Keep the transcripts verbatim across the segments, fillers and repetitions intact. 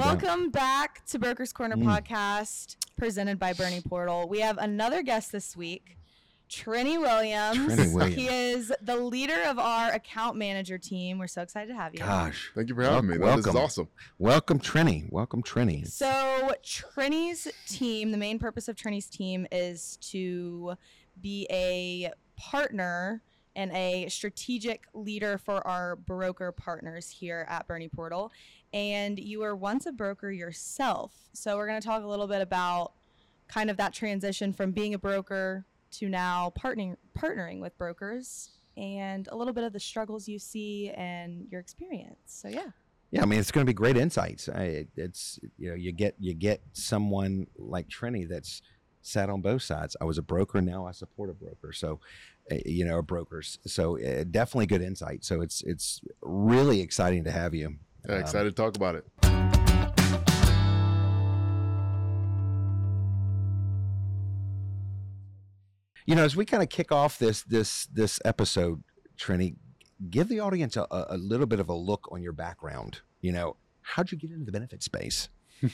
Welcome back to Brokers Corner Mm. podcast, presented by Bernie Portal. We have another guest this week, Trini Williams. Trini Williams. He is the leader of our account manager team. We're so excited to have you. Gosh. Thank you for having Wel- me. That welcome. is awesome. Welcome, Trini. Welcome, Trini. So Trini's team, the main purpose of Trini's team is to be a partner and a strategic leader for our broker partners here at Bernie Portal. And you were once a broker yourself. So we're going to talk a little bit about kind of that transition from being a broker to now partnering partnering with brokers, and a little bit of the struggles you see and your experience. So yeah. Yeah, I mean, it's going to be great insights. I, it, it's, you know, you get you get someone like Trini that's sat on both sides. I was a broker, now I support a broker. So, uh, you know, brokers. So uh, definitely good insight. So it's it's really exciting to have you. Yeah, excited to talk about it. You know, as we kind of kick off this this this episode, Trini, give the audience a, a little bit of a look on your background. You know, how'd you get into the benefit space?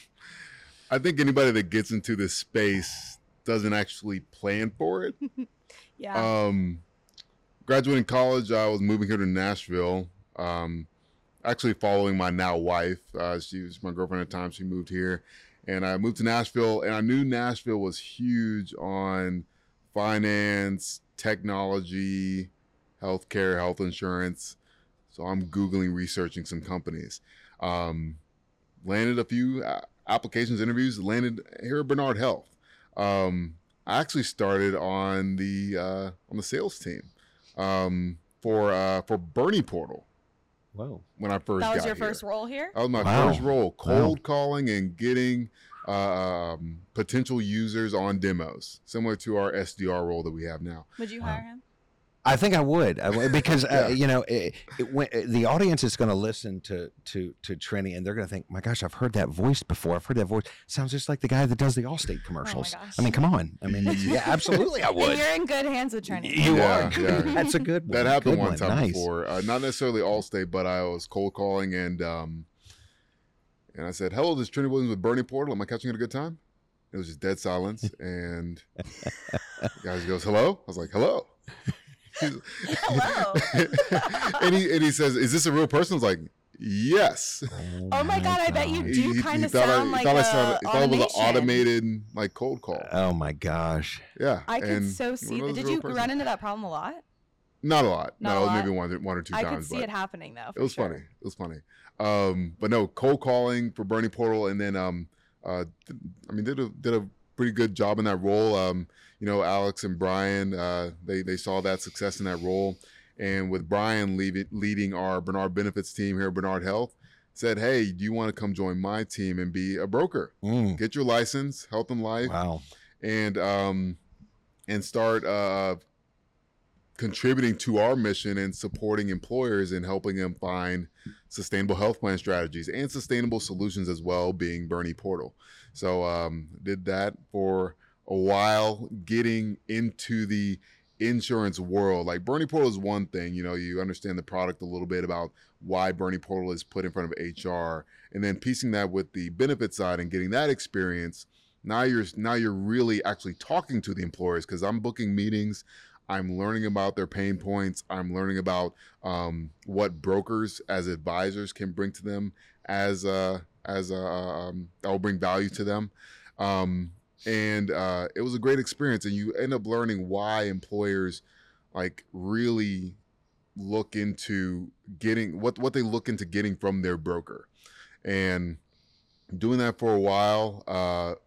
I think anybody that gets into this space doesn't actually plan for it. Yeah. Um, graduating college, I was moving here to Nashville. Um, actually following my now wife. Uh, she was my girlfriend at the time. She moved here, and I moved to Nashville. And I knew Nashville was huge on finance, technology, healthcare, health insurance. So I'm Googling, researching some companies. Um, landed a few uh, applications, interviews, landed here at Bernard Health. Um, I actually started on the uh, on the sales team um, for uh, for Bernie Portal. Whoa. When I first that was got your here. first role here? That was my Wow. first role, cold Wow. calling and getting uh, um, potential users on demos, similar to our S D R role that we have now. Would you Wow. hire him? I think I would, I would because Yeah. uh, you know it, it, when, the audience is going to listen to to to Trini, and they're going to think, "My gosh, I've heard that voice before. I've heard that voice. Sounds just like the guy that does the Allstate commercials." gosh. I mean, come on. I mean, yeah, absolutely, I And would. you're in good hands with Trini. You Yeah, are. yeah. That's a good one. That happened Good one time Nice. before, uh, not necessarily Allstate, but I was cold calling and um, and I said, "Hello, this is Trini Williams with Bernie Portal. Am I catching it a good time?" It was just dead silence, and the guy goes, "Hello." I was like, "Hello." Hello. and he and he says, "Is this a real person?" I was like, "Yes." Oh my God, I bet you gosh. do He- he kind of thought I- sound he like thought I a sounded- he thought it was an automation. automated like cold call. Oh my gosh. Yeah, I could and so it see was that. a Did real you person. run into that problem a lot? Not a lot. Not no, a it was lot? maybe one, one or two I times. could see but it happening though. it was for sure. funny. It was funny. Um, but no, cold calling for Bernie Portal, and then um, uh, th- I mean, did a did a pretty good job in that role. Um, you know, Alex and Brian, uh, they they saw that success in that role, and with Brian leaving, leading our Bernard Benefits team here at Bernard Health, said, "Hey, do you want to come join my team and be a broker? Mm, Get your license, Health and Life, wow. and um, and start uh." contributing to our mission and supporting employers and helping them find sustainable health plan strategies and sustainable solutions as well, being Bernie Portal." So um, did that for a while, getting into the insurance world. Like Bernie Portal is one thing, you know, you understand the product a little bit about why Bernie Portal is put in front of H R, and then piecing that with the benefit side and getting that experience. Now you're now you're really actually talking to the employers, because I'm booking meetings. I'm learning about their pain points. I'm learning about um, what brokers as advisors can bring to them as uh, as uh, um, that will bring value to them. Um, and uh, it was a great experience. And you end up learning why employers like really look into getting what what they look into getting from their broker. And doing that for a while, uh,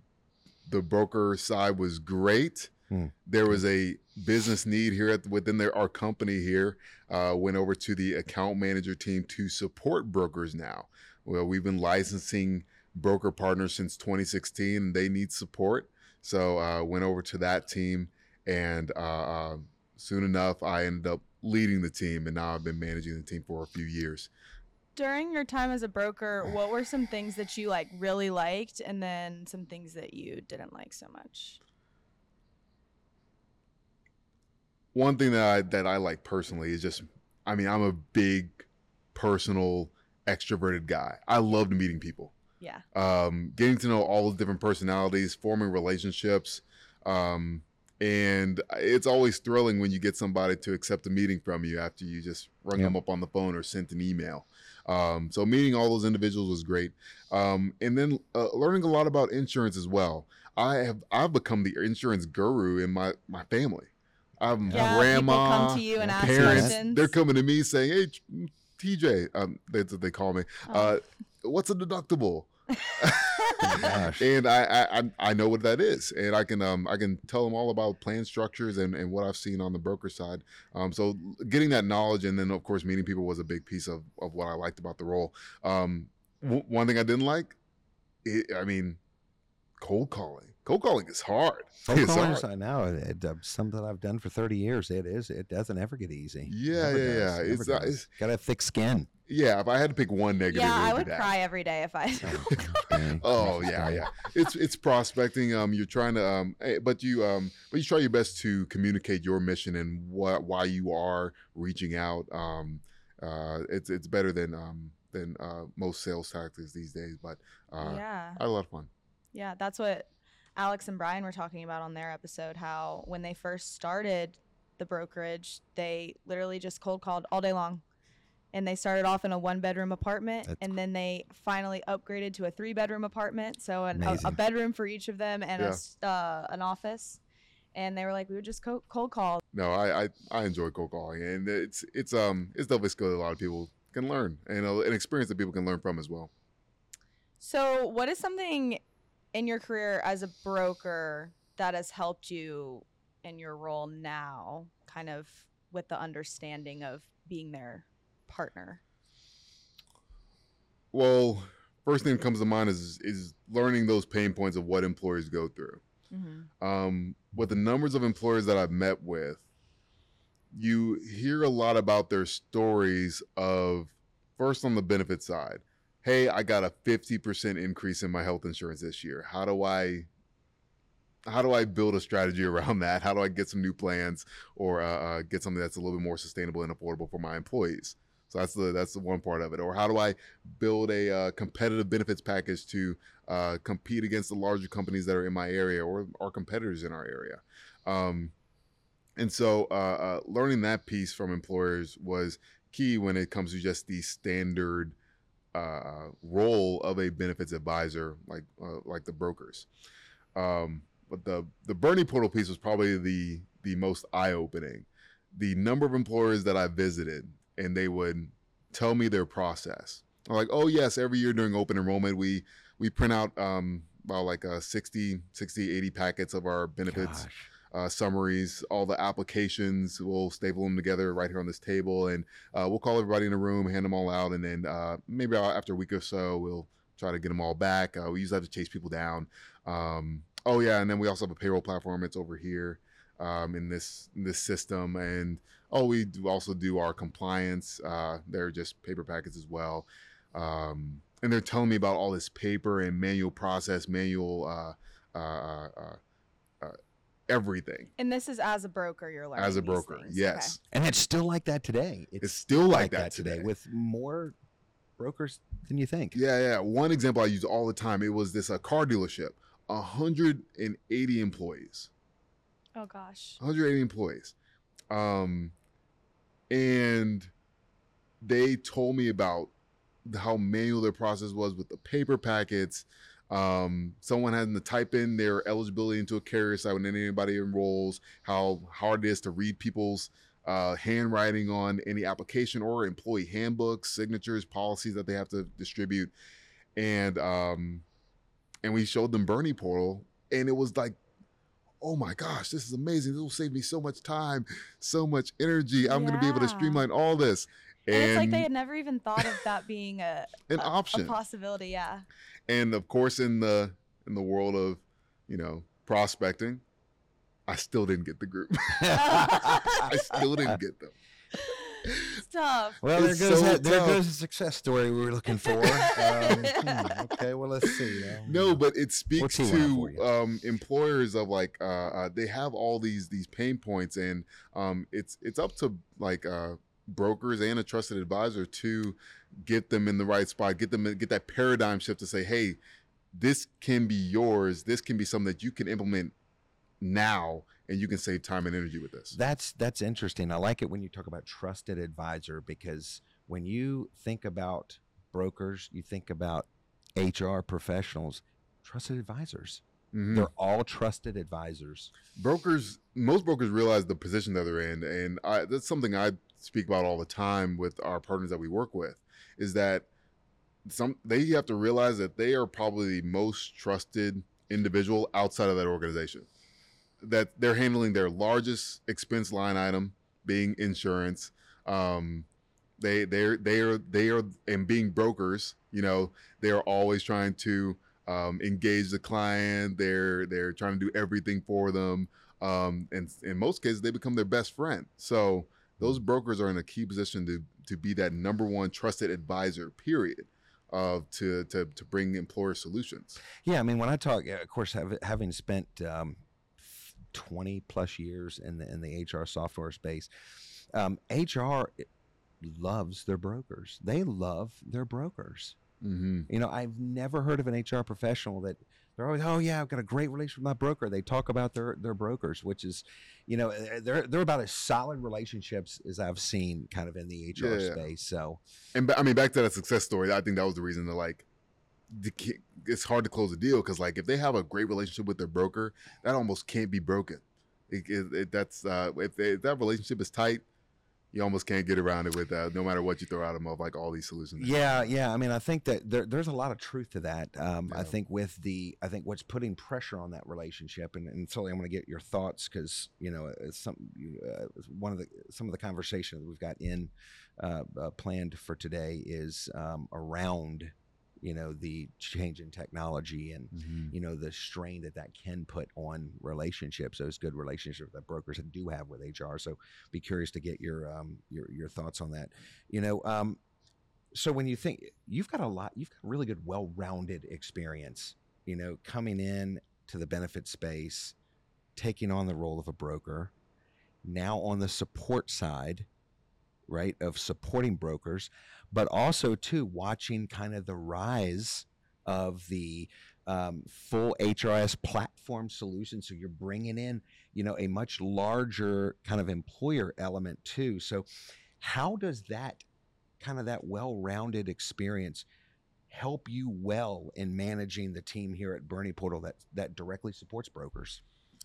the broker side was great. Hmm. There was a business need here at, within their, our company here. Uh, went over to the account manager team to support brokers now. Well, we've been licensing broker partners since twenty sixteen, and they need support. So uh, went over to that team, and uh, uh, soon enough, I ended up leading the team, and now I've been managing the team for a few years. During your time as a broker, what were some things that you like really liked, and then some things that you didn't like so much? One thing that I that I like personally is just, I mean, I'm a big personal extroverted guy. I loved meeting people. Yeah. Um, getting to know all the different personalities, forming relationships. Um, and it's always thrilling when you get somebody to accept a meeting from you after you just rung Yep. them up on the phone or sent an email. Um, so meeting all those individuals was great. Um, and then uh, learning a lot about insurance as well. I have I've become the insurance guru in my, my family. I'm Yeah, grandma, people come to you and yeah, ask parents, questions. they're coming to me saying, "Hey, T J," um, that's what they call me. Oh. Uh, what's a deductible? Gosh. And I, I I- I know what that is, and I can um I can tell them all about plan structures and, and what I've seen on the broker side. Um, so getting that knowledge and then of course meeting people was a big piece of, of what I liked about the role. Um, w- one thing I didn't like, it, I mean, cold calling. Cold calling is hard. Cold It's calling hard. is, I know it, uh, something I've done for thirty years. It is. It doesn't ever get easy. Yeah, Never yeah, does. yeah. Never It's, uh, does. it's- Got a thick skin. Yeah, if I had to pick one negative, Yeah, it I would would be that. cry every day if I. Okay. Oh yeah, yeah. It's it's prospecting. Um, you're trying to um, eh, but you um, but you try your best to communicate your mission and what why you are reaching out. Um, uh, it's it's better than um than uh most sales tactics these days. But uh, Yeah. I had a lot of fun. Yeah, that's what Alex and Brian were talking about on their episode, how when they first started the brokerage, they literally just cold called all day long. And they started off in a one bedroom apartment, That's and then they finally upgraded to a three bedroom apartment. So an, a, Amazing. a bedroom for each of them and a Yeah. s uh, an office. And they were like, we would just co- cold call. No, I, I I enjoy cold calling, and it's it's um it's definitely a skill that a lot of people can learn, and uh, an experience that people can learn from as well. So, what is something in your career as a broker that has helped you in your role now, kind of with the understanding of being their partner? Well, first thing that comes to mind is is learning those pain points of what employers go through. Mm-hmm. Um, with the numbers of employers that I've met with, you hear a lot about their stories of first on the benefit side. Hey, I got a fifty percent increase in my health insurance this year. How do I how do I build a strategy around that? How do I get some new plans or uh, uh, get something that's a little bit more sustainable and affordable for my employees? So that's the that's the one part of it. Or how do I build a uh, competitive benefits package to uh, compete against the larger companies that are in my area or our competitors in our area? Um, and so uh, uh, learning that piece from employers was key when it comes to just the standard uh, role of a benefits advisor, like uh, like the brokers. Um, but the the Bernie portal piece was probably the the most eye opening. The number of employers that I visited, and they would tell me their process. I'm like, oh yes, every year during open enrollment, we we print out um, about like uh, sixty, eighty packets of our benefits Gosh. uh, summaries, all the applications. We'll staple them together right here on this table, and uh, we'll call everybody in the room, hand them all out, and then uh, maybe after a week or so, we'll try to get them all back. Uh, we usually have to chase people down. Um, oh yeah, and then we also have a payroll platform. It's over here um, in this in this system, and oh, we do also do our compliance. Uh, they're just paper packets as well. Um, and they're telling me about all this paper and manual process, manual uh, uh, uh, uh, everything. And this is as a broker, you're learning As a these broker, things. yes. And it's still like that today. It's still like that today. with more brokers than you think. Yeah, yeah. One example I use all the time, it was this uh, car dealership, one hundred eighty employees. Okay. Oh gosh. one hundred eighty employees. Um, and they told me about how manual their process was with the paper packets. Um, someone having to type in their eligibility into a carrier site when anybody enrolls, how hard it is to read people's uh, handwriting on any application or employee handbooks, signatures, policies that they have to distribute. And um, and we showed them Bernie Portal, and it was like, oh my gosh, this is amazing. This will save me so much time, so much energy. I'm going to be able to Yeah. streamline all this. And, And, it's like they had never even thought of that being a an a, option. a possibility. Yeah. And of course, in the in the world of, you know, prospecting, I still didn't get the group. I still didn't get them. It's tough. Well, there It's goes so that, there tough. goes the success story we were looking for. Um, hmm, okay, well let's see. Um, No, but it speaks What's he want for to you? um, employers of like uh, uh, they have all these these pain points, and um, it's it's up to like uh, brokers and a trusted advisor to get them in the right spot, get them get that paradigm shift to say, hey, this can be yours. This can be something that you can implement now, and you can save time and energy with this. That's that's interesting. I like it when you talk about trusted advisor, because when you think about brokers, you think about H R professionals, trusted advisors. Mm-hmm. They're all trusted advisors. Brokers, most brokers realize the position that they're in, and I, that's something I speak about all the time with our partners that we work with, is that some they have to realize that they are probably the most trusted individual outside of that organization. That they're handling their largest expense line item, being insurance. Um, they they're they are they are and being brokers, you know, they are always trying to um, engage the client. They're they're trying to do everything for them, um, and in most cases, they become their best friend. So those brokers are in a key position to to be that number one trusted advisor. Period. Of to to to bring employer solutions. Yeah, I mean, when I talk, of course, have, having spent um, twenty plus years in the in the H R software space, um, H R loves their brokers. They love their brokers. Mm-hmm. You know, I've never heard of an H R professional that they're always, oh yeah, I've got a great relationship with my broker. They talk about their their brokers, which is, you know, they're they're about as solid relationships as I've seen kind of in the H R yeah, space. So, and I mean, back to that success story, I think that was the reason that like it's hard to close a deal, because like if they have a great relationship with their broker, that almost can't be broken. It, it, it, that's uh, if, they, if that relationship is tight, you almost can't get around it with uh, no matter what you throw at them of like all these solutions. Yeah, yeah. I mean, I think that there, there's a lot of truth to that. Um, Yeah. I think with the, I think what's putting pressure on that relationship, and, and certainly I'm going to get your thoughts, because you know, it's some uh, one of the some of the conversation that we've got in uh, uh, planned for today is um, around, you know, the change in technology and Mm-hmm. you know, the strain that that can put on relationships, those good relationships that brokers do have with H R. So be curious to get your um your your thoughts on that. You know, um so when you think, you've got a lot, you've got really good, well-rounded experience, you know, coming in to the benefit space, taking on the role of a broker, now on the support side, right, of supporting brokers, but also too watching kind of the rise of the um, full H R S platform solution. So you're bringing in, you know, a much larger kind of employer element too. So how does that kind of that well-rounded experience help you well in managing the team here at Bernie Portal that that directly supports brokers?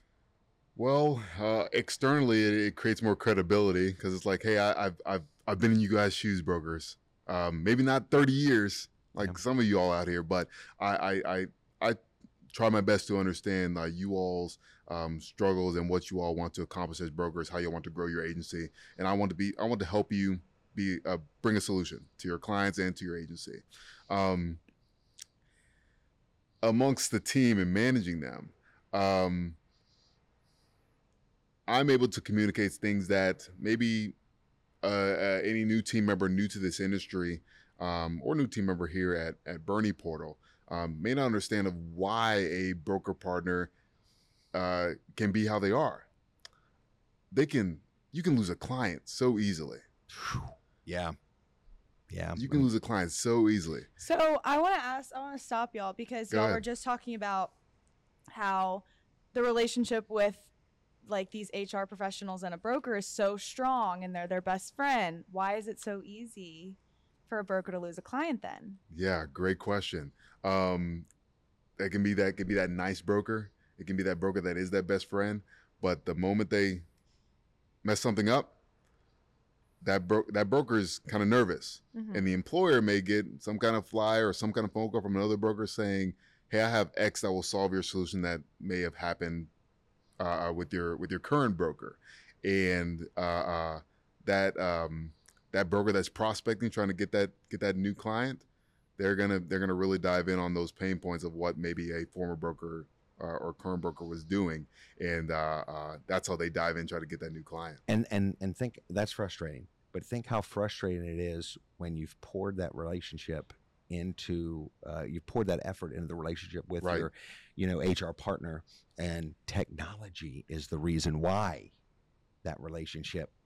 Well, uh, externally, it, it creates more credibility, because it's like, hey, I, I've I've I've been in you guys' shoes, brokers. Um, maybe not thirty years like Yeah. some of you all out here, but I I I, I try my best to understand uh, you all's um, struggles and what you all want to accomplish as brokers, how you want to grow your agency, and I want to be I want to help you be uh, bring a solution to your clients and to your agency. Um, amongst the team and managing them. Um, I'm able to communicate things that maybe uh, uh, any new team member new to this industry um, or new team member here at, at Bernie Portal um, may not understand of why a broker partner uh, can be how they are. They can, you can lose a client so easily. Yeah. Yeah. You can lose a client so easily. So I want to ask, I want to stop y'all, because Go y'all ahead. were just talking about how the relationship with like these H R professionals and a broker is so strong and they're their best friend. Why is it so easy for a broker to lose a client then? Yeah, great question. Um, it can be that it can be that nice broker. It can be that broker that is that best friend. But the moment they mess something up, that bro- that broker is kind of nervous, Mhm. and the employer may get some kind of flyer or some kind of phone call from another broker saying, "Hey, I have X that will solve your solution that may have happened uh, with your with your current broker," and uh, uh, that um, that broker that's prospecting, trying to get that get that new client, they're gonna they're gonna really dive in on those pain points of what maybe a former broker uh, or current broker was doing, and uh, uh, that's how they dive in, try to get that new client. And and and think that's frustrating, but think how frustrating it is when you've poured that relationship into uh, you've poured that effort into the relationship with Right. your, you know, H R partner, and technology is the reason why that relationship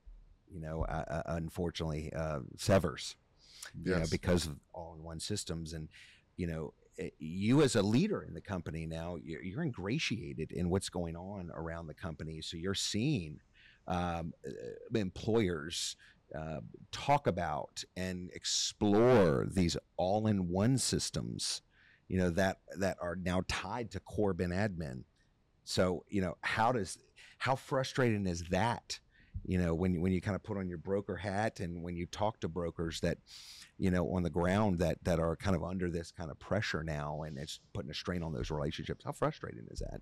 you know, uh, uh, unfortunately uh, severs, you know, Yes. because of all-in-one systems. And, you know, eh, you as a leader in the company now, you're, you're ingratiated in what's going on around the company. So you're seeing um, uh, employers uh, talk about and explore these all-in-one systems, you know, that that are now tied to core bin admin. So, you know, how does how frustrating is that? You know, when you, when you kind of put on your broker hat and when you talk to brokers that, you know, on the ground that that are kind of under this kind of pressure now, and it's putting a strain on those relationships. How frustrating is that?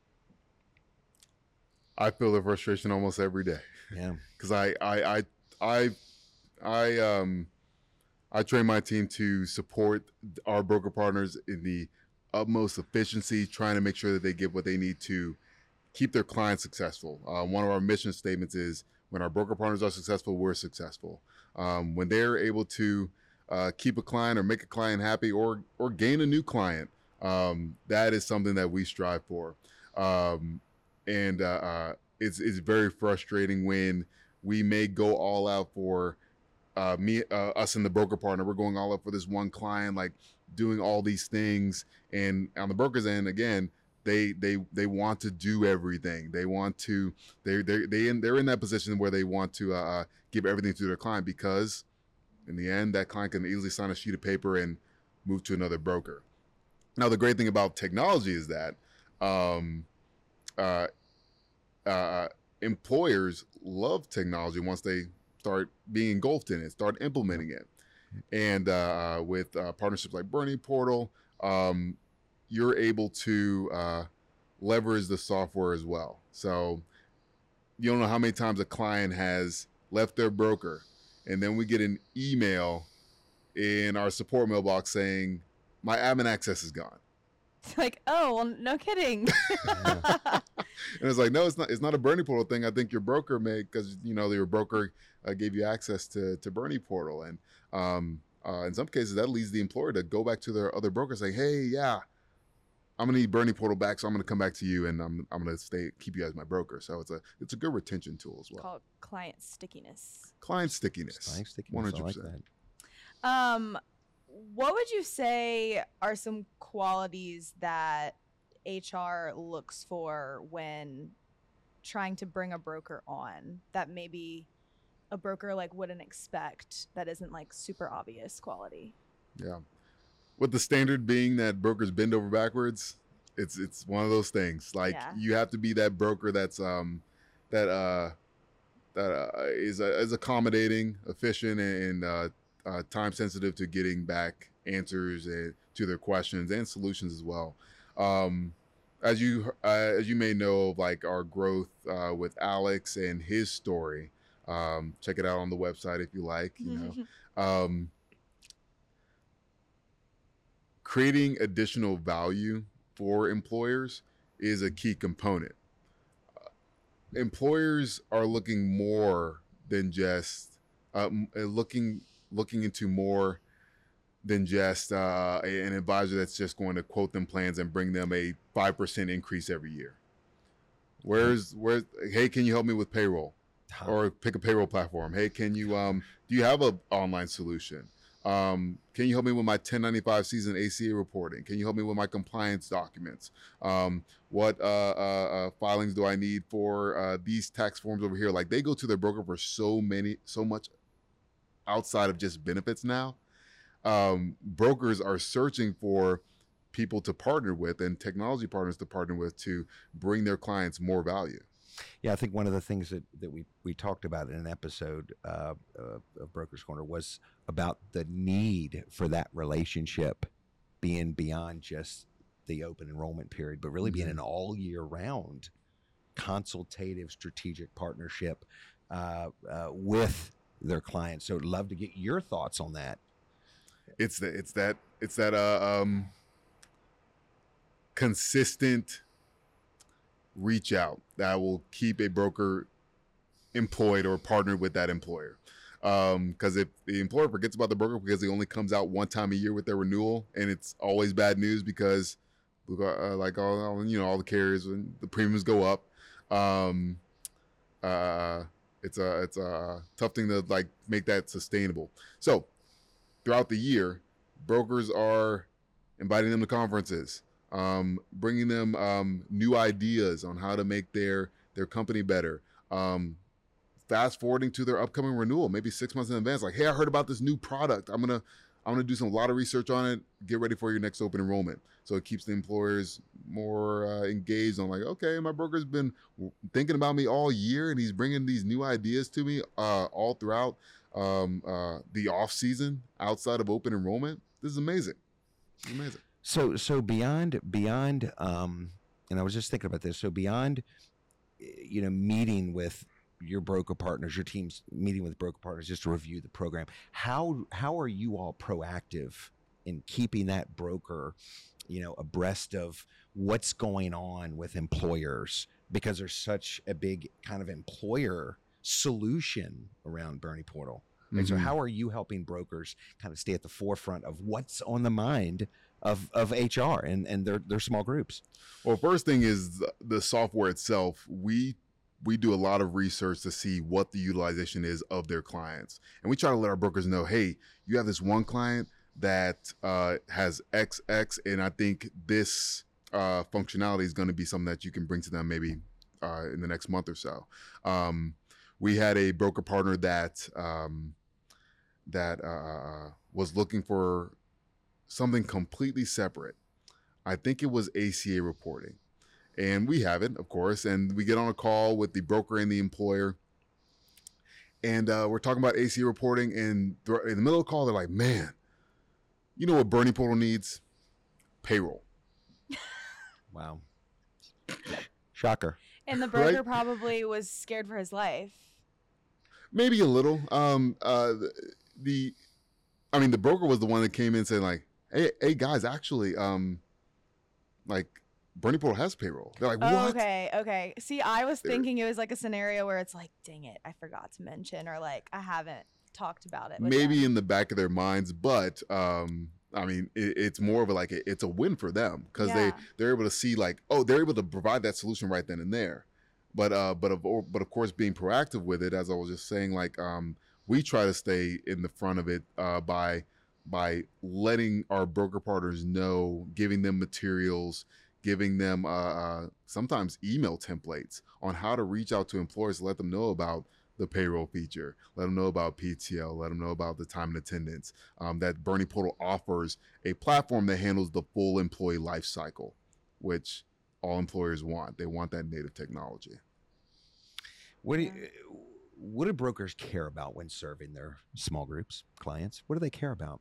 I feel the frustration almost every day. Yeah. Because I, I, I, I, I, um, I train my team to support our broker partners in the utmost efficiency, trying to make sure that they get what they need to keep their clients successful. Uh, one of our mission statements is when our broker partners are successful, we're successful. Um, when they're able to uh, keep a client or make a client happy or or gain a new client, um, that is something that we strive for. Um, and uh, uh, it's it's very frustrating when we may go all out for uh, me, uh, us and the broker partner. We're going all out for this one client, like doing all these things, and on the broker's end, again, they they they want to do everything. They want to they they they in they're in that position where they want to uh, give everything to their client, because in the end, that client can easily sign a sheet of paper and move to another broker. Now, the great thing about technology is that um, uh, uh, employers love technology once they start being engulfed in it, start implementing it. And uh, with uh, partnerships like Bernie Portal, um, you're able to uh, leverage the software as well. So you don't know how many times a client has left their broker, and then we get an email in our support mailbox saying, my admin access is gone. It's like, oh, well, no kidding. And it's like, no, it's not. It's not a Bernie Portal thing. I think your broker may, because you know your broker uh, gave you access to to Bernie Portal, and um, uh, in some cases that leads the employer to go back to their other broker saying, hey, yeah, I'm gonna need Bernie Portal back, so I'm gonna come back to you, and I'm I'm gonna stay keep you as my broker. So it's a it's a good retention tool as well. Called client stickiness. Client stickiness. Client stickiness, one hundred I like percent. that. Um, what would you say are some qualities that H R looks for when trying to bring a broker on that maybe a broker like wouldn't expect, that isn't like super obvious quality? Yeah. With the standard being that brokers bend over backwards, it's it's one of those things. Like Yeah. you have to be that broker that's um that uh that uh, is uh, is accommodating, efficient, and uh, uh, time sensitive to getting back answers and to their questions and solutions as well. Um, as you uh, as you may know, like our growth uh, with Alex and his story. Um, check it out on the website if you like. You know. Um, creating additional value for employers is a key component. Uh, employers are looking more than just uh, looking looking into more than just uh, an advisor that's just going to quote them plans and bring them a five percent increase every year. Where's where's hey, can you help me with payroll? Or pick a payroll platform. Hey, can you um do you have an online solution? Um, can you help me with my ten ninety-five season A C A reporting? Can you help me with my compliance documents? Um, what uh, uh, uh, filings do I need for uh, these tax forms over here? Like they go to their broker for so many, so much outside of just benefits now. Um, brokers are searching for people to partner with and technology partners to partner with to bring their clients more value. Yeah, I think one of the things that, that we, we talked about in an episode uh, uh, of Broker's Corner was about the need for that relationship being beyond just the open enrollment period, but really being an all year round consultative strategic partnership uh, uh, with their clients. So I'd love to get your thoughts on that. It's that it's that it's that uh, um, consistent reach out that will keep a broker employed or partnered with that employer. Um, because if the employer forgets about the broker because he only comes out one time a year with their renewal, and it's always bad news because uh, like all, all you know all the carriers, when the premiums go up, um, uh, It's a it's a tough thing to like make that sustainable. So throughout the year, brokers are inviting them to conferences, um, bringing them um, new ideas on how to make their their company better. Um, fast forwarding to their upcoming renewal, maybe six months in advance. Like, hey, I heard about this new product. I'm gonna I'm gonna do some a lot of research on it. Get ready for your next open enrollment. So it keeps the employers more uh, engaged on like, okay, my broker's been thinking about me all year, and he's bringing these new ideas to me uh, all throughout um, uh, the off season outside of open enrollment. This is amazing. It's amazing. So so beyond beyond um, and I was just thinking about this. So beyond, you know, meeting with your broker partners, your team's meeting with broker partners just to review the program. How how are you all proactive in keeping that broker, you know, abreast of what's going on with employers, because there's such a big kind of employer solution around Bernie Portal? And Mm-hmm. so how are you helping brokers kind of stay at the forefront of what's on the mind of, of H R and, and their, their small groups? Well, first thing is the, the software itself. We we do a lot of research to see what the utilization is of their clients. And we try to let our brokers know, hey, you have this one client that uh, has X X, and I think this uh, functionality is going to be something that you can bring to them maybe uh, in the next month or so. Um, we had a broker partner that um, that uh, was looking for something completely separate. I think it was A C A reporting. And we have it, of course, and we get on a call with the broker and the employer. And uh, we're talking about A C A reporting, and th- in the middle of the call, they're like, man, you know what Bernie Portal needs? Payroll. Wow. Shocker. And the broker Right? probably was scared for his life. Maybe a little. Um, uh, the, I mean, the broker was the one that came in saying like, hey, hey guys, actually, um, like, Bernie Portal has payroll. They're like, what? Oh, okay, okay. See, I was They're- thinking it was like a scenario where it's like, dang it, I forgot to mention, or like I haven't talked about it. with Maybe them. in the back of their minds, but um, I mean, it, it's more of a, like a, it's a win for them because they Yeah. they're able to see like, oh, they're able to provide that solution right then and there. But uh, but of or, but of course, being proactive with it, as I was just saying, like um, we try to stay in the front of it uh, by by letting our broker partners know, giving them materials, giving them uh, uh, sometimes email templates on how to reach out to employers to let them know about the payroll feature, let them know about P T O, let them know about the time and attendance, um, that Bernie Portal offers a platform that handles the full employee life cycle, which all employers want. They want that native technology. What do you, what do brokers care about when serving their small groups, clients? What do they care about?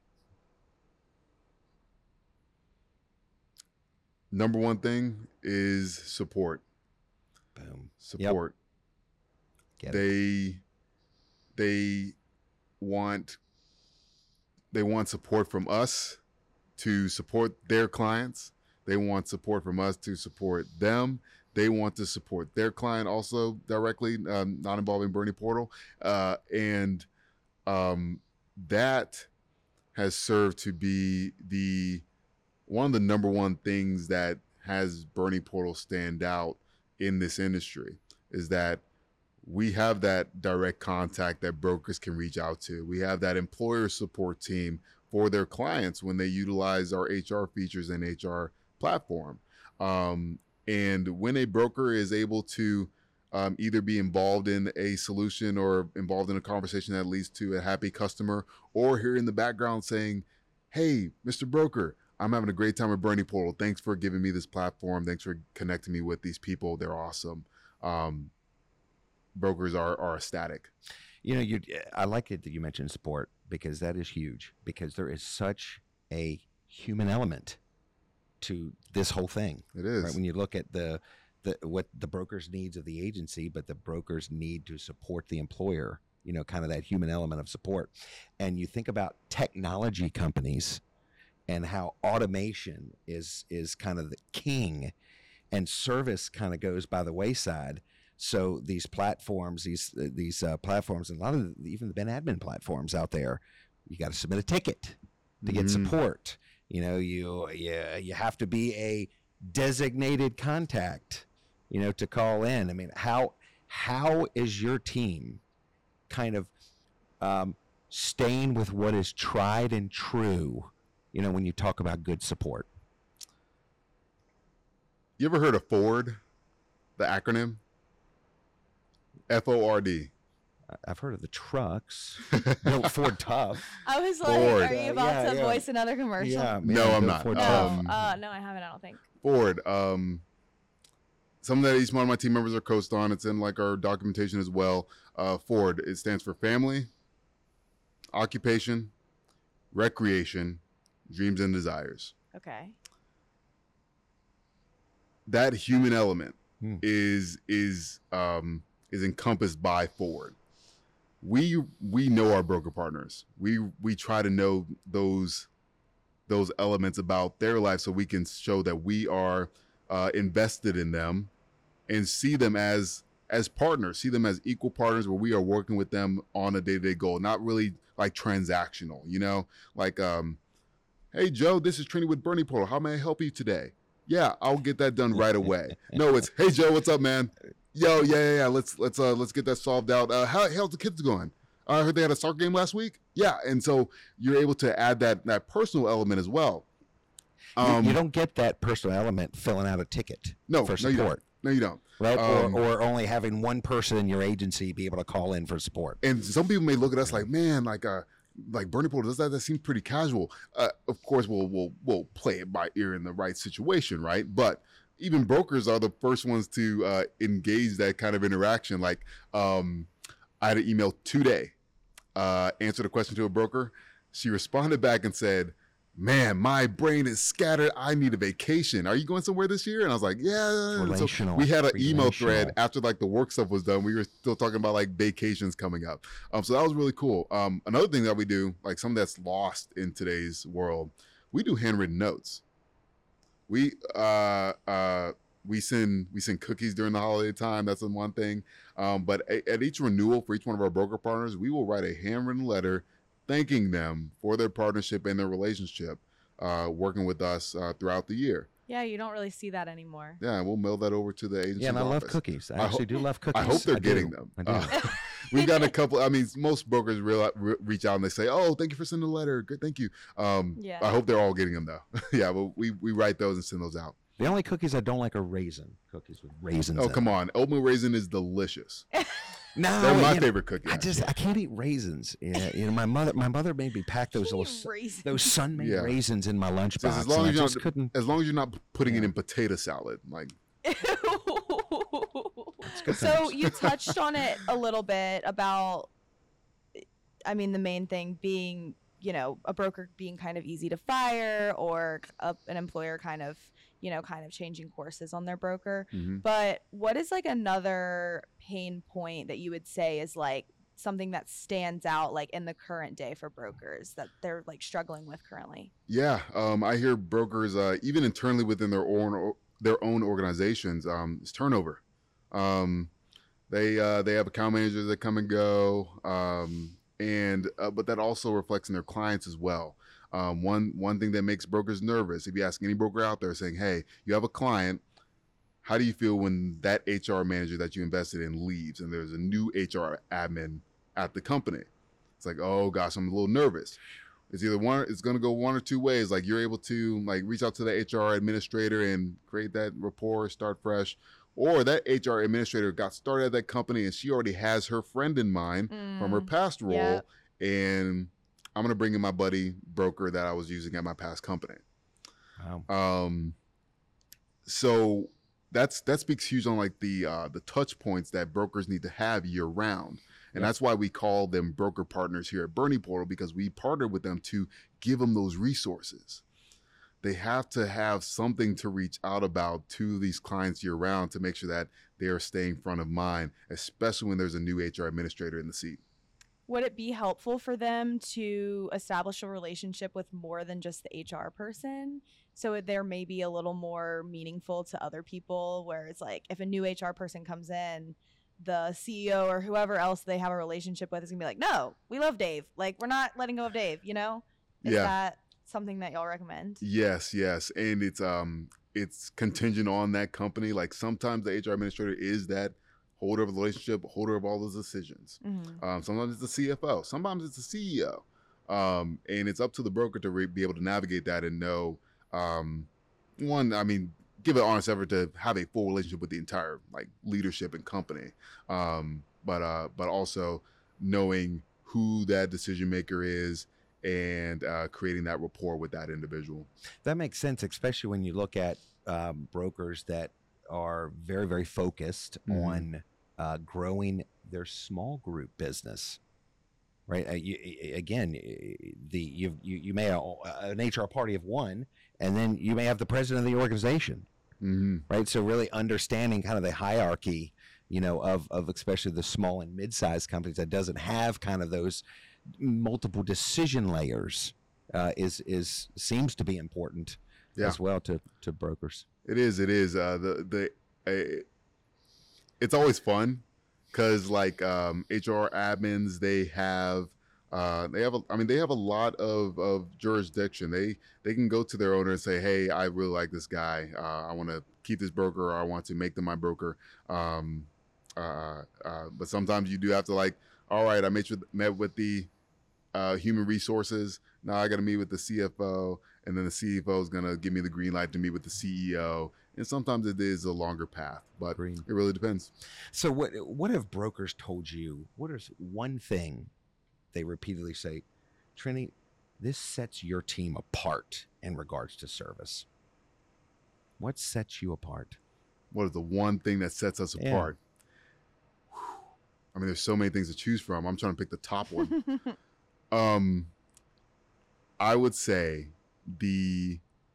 Number one thing is support. Boom. Support. Get it. They they want they want support from us to support their clients. They want support from us to support them. They want to support their client also directly, um, not involving Bernie Portal, uh, and um, that has served to be the one of the number one things that has Bernie Portal stand out in this industry is that we have that direct contact that brokers can reach out to. We have that employer support team for their clients when they utilize our H R features and H R platform. Um, and when a broker is able to um, either be involved in a solution or involved in a conversation that leads to a happy customer, or hear in the background saying, hey, Mister Broker, I'm having a great time with Bernie Portal. Thanks for giving me this platform. Thanks for connecting me with these people. They're awesome. Um, brokers are, are ecstatic. You know, you. I like it that you mentioned support, because that is huge, because there is such a human element to this whole thing. It is. Right? When you look at the, the what the broker's needs of the agency, but the broker's need to support the employer, you know, kind of that human element of support. And you think about technology companies and how automation is is kind of the king, and service kind of goes by the wayside. So these platforms, these these uh, platforms, and a lot of the, even the Ben admin platforms out there, you got to submit a ticket to get Mhm. support. You know, you you you have to be a designated contact, you know, to call in. I mean, how how is your team kind of um, staying with what is tried and true, you know, when you talk about good support. You ever heard of Ford, the acronym? F O R D. I've heard of the trucks. Built Ford Tough. I was like, Ford. are you about Uh, yeah, to yeah. voice another commercial? Yeah, No, I'm Built not. Ford No, Tough. Um, uh, no, I haven't. I don't think. Ford. Um, some that each one of my team members are coached on. It's in like our documentation as well. Uh, Ford. It stands for family, occupation, recreation, dreams and desires. Okay. That human element Hmm. is is um, is encompassed by Ford. We we know our broker partners. We we try to know those those elements about their life so we can show that we are uh, invested in them and see them as as partners, see them as equal partners where we are working with them on a day-to-day goal, not really like transactional, you know, like, um, hey, Joe, this is Trini with Bernie Portal. How may I help you today? Yeah, I'll get that done right away. No, it's, hey, Joe, what's up, man? Yo, yeah, yeah, yeah. Let's let's uh let's get that solved out. Uh, how how's the kids going? Uh, I heard they had a soccer game last week. Yeah, and so you're able to add that that personal element as well. You- Um, you don't get that personal element filling out a ticket no, for no, you don't. support, No, you don't. right? Um, or, or only having one person in your agency be able to call in for support. And some people may look at us like, man, like uh, like Bernie Portal does that. That seems pretty casual. Uh, of course, we'll we'll we'll play it by ear in the right situation, right? But even brokers are the first ones to uh, engage that kind of interaction. Like, um, I had an email today, uh, answered a question to a broker. She responded back and said, man, my brain is scattered. I need a vacation. Are you going somewhere this year? And I was like, yeah. And so Relational. we had an email thread Relational. after like the work stuff was done. We were still talking about like vacations coming up. Um, so that was really cool. Um, another thing that we do, like something that's lost in today's world, we do handwritten notes. We uh uh we send we send cookies during the holiday time. That's the one thing. Um, but a, at each renewal for each one of our broker partners, we will write a handwritten letter thanking them for their partnership and their relationship, uh, working with us uh, throughout the year. Yeah, you don't really see that anymore. Yeah, and we'll mail that over to the agency. Yeah, and I love office. cookies. I, I actually hope- do love cookies. I hope they're do. getting them. I do. Uh, we've got a couple. I mean, most brokers real, re- reach out and they say, "Oh, thank you for sending a letter. Good, thank you." Um, Yeah. I hope they're all getting them though. Yeah, but we we write those and send those out. The only cookies I don't like are raisin cookies with raisins. Oh, in come them. on, oatmeal raisin is delicious. No, They're my you know, favorite cookie. I just I can't eat raisins. Yeah, you know, my mother my mother made me pack those little s- Raisins. those sun-made Yeah. raisins in my lunchbox. Just as long and as I you're just not- couldn't. as long as you're not putting it Yeah. in potato salad, like good So times. you touched on it a little bit about, I mean, the main thing being, you know, a broker being kind of easy to fire or a, an employer kind of, you know, kind of changing courses on their broker. mhm. But what is like another pain point that you would say is like something that stands out like in the current day for brokers that they're like struggling with currently? Yeah, um, I hear brokers, uh, even internally within their own their own organizations, um, it's turnover. Um, they uh, they have account managers that come and go, um, and uh, but that also reflects in their clients as well. Um, one one thing that makes brokers nervous, if you ask any broker out there, saying, "Hey, you have a client, how do you feel when that H R manager that you invested in leaves and there's a new H R admin at the company?" It's like, oh gosh, I'm a little nervous. It's either one, it's going to go one or two ways. Like you're able to like reach out to the H R administrator and create that rapport, start fresh, or that H R administrator got started at that company and she already has her friend in mind from her Mm, past role, yeah. and I'm going to bring in my buddy broker that I was using at my past company. Wow. Um, so that's that speaks huge on like the uh, the touch points that brokers need to have year round, and Yep. that's why we call them broker partners here at Bernie Portal, because we partner with them to give them those resources. They have to have something to reach out about to these clients year round to make sure that they are staying front of mind, especially when there's a new H R administrator in the seat. Would it be helpful for them to establish a relationship with more than just the H R person? So there may be a little more meaningful to other people, where it's like if a new H R person comes in, the C E O or whoever else they have a relationship with is gonna be like, no, we love Dave. Like, we're not letting go of Dave, you know? Is Yeah. that something that y'all recommend? Yes, yes, and it's um it's contingent on that company. Like sometimes the H R administrator is that holder of the relationship, holder of all those decisions. Mhm. Um, sometimes it's the C F O, sometimes it's the C E O. Um, and it's up to the broker to re- be able to navigate that and know, um, one, I mean, give an honest effort to have a full relationship with the entire like leadership and company. Um, but, uh, but also knowing who that decision maker is and uh, creating that rapport with that individual. That makes sense, especially when you look at um, brokers that are very, very focused Mhm. on uh, growing their small group business. Right. Uh, you, again, the you, you you may have an H R party of one, and then you may have the president of the organization. Mm-hmm. Right. So really understanding kind of the hierarchy, you know, of of especially the small and mid-sized companies that doesn't have kind of those multiple decision layers uh, is is seems to be important Yeah. as well to to brokers. It is. It is. Uh, the the uh, it's always fun because like um, H R admins, they have uh, they have a, I mean they have a lot of, of jurisdiction. They they can go to their owner and say, hey, I really like this guy. Uh, I want to keep this broker, or I want to make them my broker. Um, uh, uh, but sometimes you do have to like, all right, I met with met with the uh, human resources. Now I got to meet with the C F O, and then the C F O is gonna give me the green light to meet with the C E O. And sometimes it is a longer path, but Green. it really depends. So what what have brokers told you? What is one thing they repeatedly say, Trini, this sets your team apart in regards to service? What sets you apart? What is the one thing that sets us Yeah. apart? Whew. I mean, there's so many things to choose from. I'm trying to pick the top one. um, I would say the,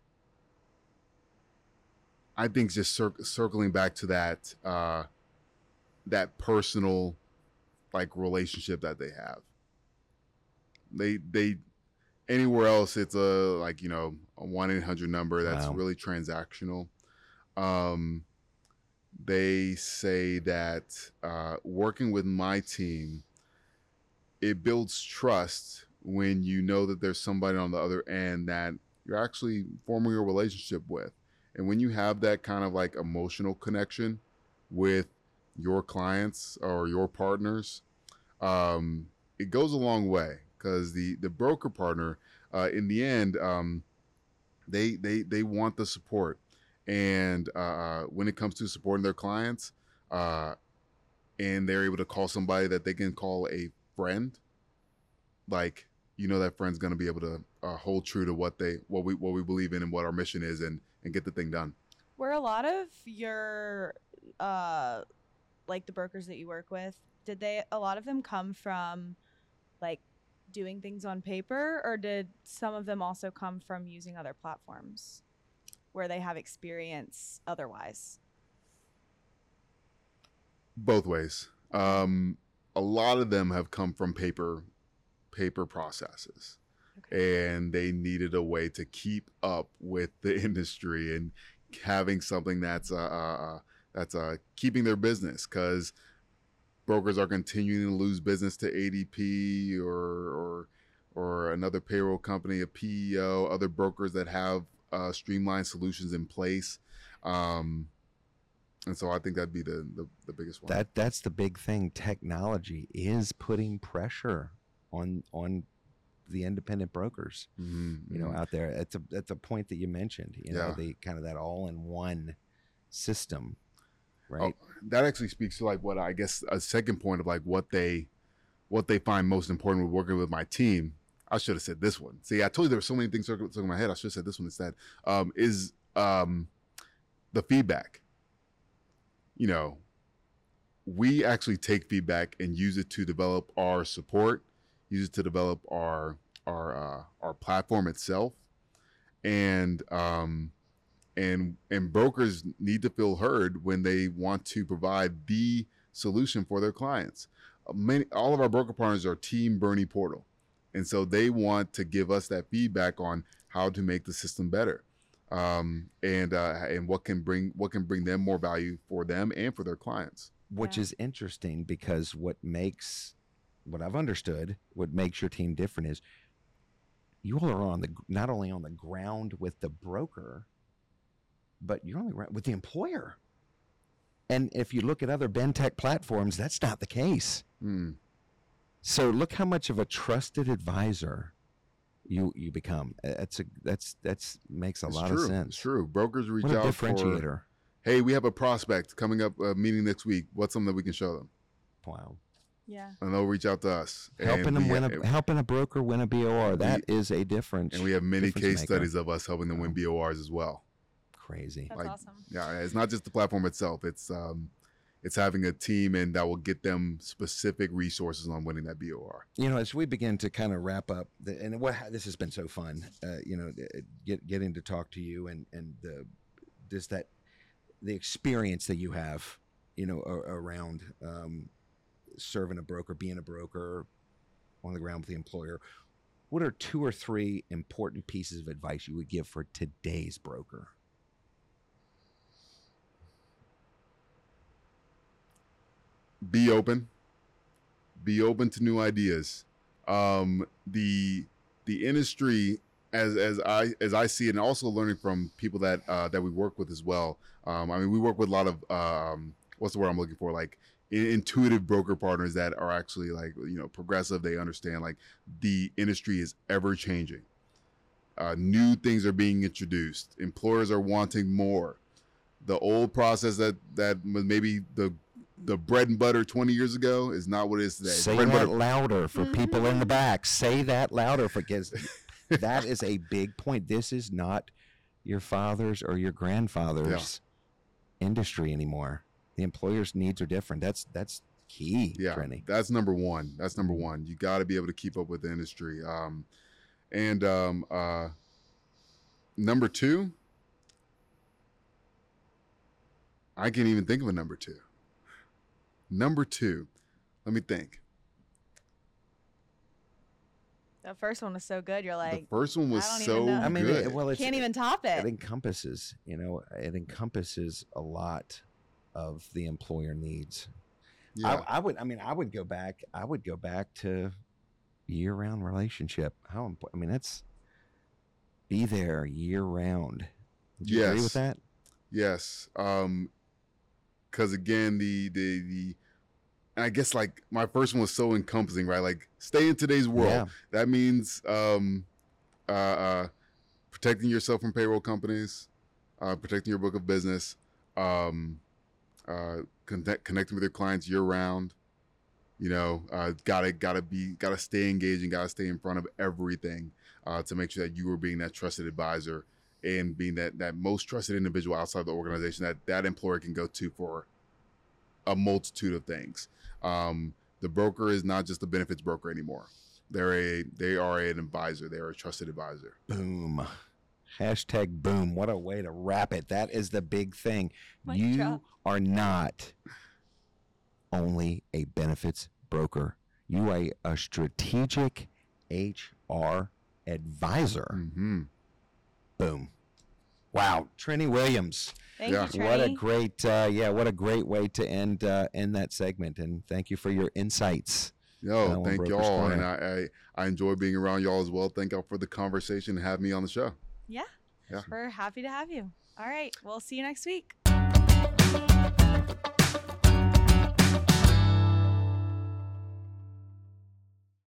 I think just cir- circling back to that, uh, that personal, like relationship that they have. They they anywhere else it's a like you know a one eight hundred number that's Wow. really transactional. Um, they say that uh, working with my team, it builds trust when you know that there's somebody on the other end that you're actually forming a relationship with. And when you have that kind of like emotional connection with your clients or your partners, um, it goes a long way because the, the broker partner, uh, in the end, um, they, they, they want the support. And uh, when it comes to supporting their clients, uh, and they're able to call somebody that they can call a friend, like, you know, that friend's going to be able to uh, hold true to what they, what we, what we believe in and what our mission is, and, and get the thing done. Were a lot of your, uh, like the brokers that you work with, did they, a lot of them come from like doing things on paper, or did some of them also come from using other platforms where they have experience otherwise? Both ways. Um, a lot of them have come from paper, paper processes. Okay. And they needed a way to keep up with the industry and having something that's uh, uh that's uh keeping their business, because brokers are continuing to lose business to A D P or or or another payroll company, a P E O, other brokers that have uh, streamlined solutions in place. Um, and so I think that'd be the, the the biggest one. That that's the big thing. Technology is putting pressure on on the independent brokers, Mm-hmm, you know, out there. It's a that's a point that you mentioned. You know, Yeah. the kind of that all-in-one system, right? Oh, that actually speaks to like what I guess a second point of like what they what they find most important with working with my team. I should have said this one. See, I told you there were so many things circling in my head. I should have said this one instead. Um, is um, the feedback. You know, we actually take feedback and use it to develop our support, use it to develop our our uh, our platform itself, and um, and and brokers need to feel heard when they want to provide the solution for their clients. Uh, Many, all of our broker partners are Team Bernie Portal, and so they want to give us that feedback on how to make the system better, um, and uh, and what can bring what can bring them more value for them and for their clients. Which Yeah. is interesting, because what makes what I've understood, what makes your team different is you all are on the not only on the ground with the broker, but you're on the ground with the employer. And if you look at other Bentech platforms, that's not the case. Mm. So look how much of a trusted advisor you you become. That's a that's that's makes a It's lot true. of sense. It's true. Brokers reach What a out differentiator. for, hey, we have a prospect coming up, a meeting next week. What's something that we can show them? Wow. Yeah. And they'll reach out to us. Helping and them we, win a helping a broker win a B O R. That is a difference. And we have many difference case maker. studies of us helping them win Wow. B O Rs as well. Crazy. That's Like, awesome. Yeah, it's not just the platform itself. It's um, it's having a team and that will get them specific resources on winning that B O R. You know, as we begin to kind of wrap up, the, and what this has been so fun. Uh, you know, get, getting to talk to you and and the just that the experience that you have, you know, a, around um, serving a broker, being a broker on the ground with the employer. What are two or three important pieces of advice you would give for today's broker? Be open. Be open to new ideas. Um, the the industry, as as I as I see it, and also learning from people that uh, that we work with as well. Um, I mean, we work with a lot of um, what's the word I'm looking for? Like in, intuitive broker partners that are actually like you know progressive. They understand like the industry is ever changing. Uh, new things are being introduced. Employers are wanting more. The old process that that was maybe the the bread and butter twenty years ago is not what it is today. Say bread and that butter- louder for people in the back. Say that louder because that is a big point. This is not your father's or your grandfather's industry anymore. The employer's needs are different. That's that's key, Yeah, Trini. that's number one. That's number one. You got to be able to keep up with the industry. Um, and um, uh, number two, I can't even think of a number two. Number two, let me think. The first one was so good. You're like, The first one was I don't so even know. I mean, good. it, well, it's, can't even top it it. encompasses, you know, it encompasses a lot of the employer needs. yeah, I, I would, I mean, I would go back. I would go back to year-round relationship. How important? I mean, that's be there year-round. Do you agree Yes. with that? yes. Um, because again, the the the, and I guess like my first one was so encompassing, right? Like stay in today's world. Yeah. That means um, uh, uh, protecting yourself from payroll companies, uh, protecting your book of business, um, uh, connect, connecting with your clients year round. You know, uh, gotta gotta be gotta stay engaging, gotta stay in front of everything uh, to make sure that you are being that trusted advisor and being that that most trusted individual outside the organization that that employer can go to for a multitude of things. Um, the broker is not just a benefits broker anymore. They're a they are an advisor. They are a trusted advisor. Boom. Hashtag boom. What a way to wrap it. That is the big thing. Mic you drop. are not only a benefits broker. You are a, a strategic H R advisor. Mm-hmm. Boom. Wow. Trini Williams. Thank Yeah. you, What a Trini. great, uh, yeah, what a great way to end uh, end that segment. And thank you for your insights. Yo, Uh, on thank Broker's y'all, Corner. and I, I I enjoy being around y'all as well. Thank y'all for the conversation and have me on the show. Yeah. Yeah. We're happy to have you. All right. We'll see you next week.